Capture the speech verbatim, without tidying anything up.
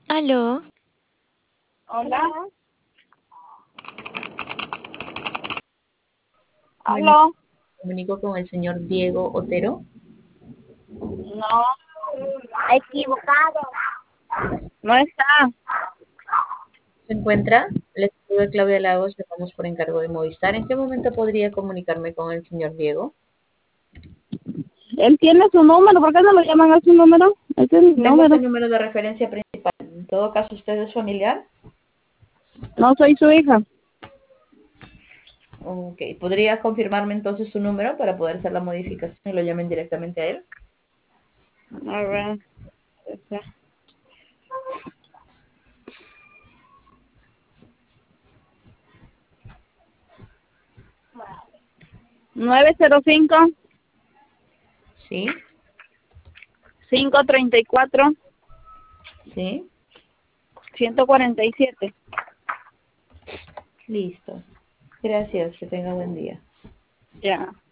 Aló, Hola. Bueno, Aló. comunico con el señor Diego Otero. No, equivocado. No está. ¿Se encuentra? Le saluda Claudia Lagos, estamos por encargo de Movistar. ¿En qué momento podría comunicarme con el señor Diego? Él tiene su número. ¿Por qué no lo llaman a su número? Ese es mi Tengo este número. número de referencia principal. En todo caso, ¿usted es familiar? No soy su hija. Ok, ¿podría confirmarme entonces su número para poder hacer la modificación y lo llamen directamente a él? A ver. Este. nueve cero cinco, Sí, cinco treinta y cuatro, sí, ciento cuarenta y siete. listo. Gracias, que tenga buen día. Ya.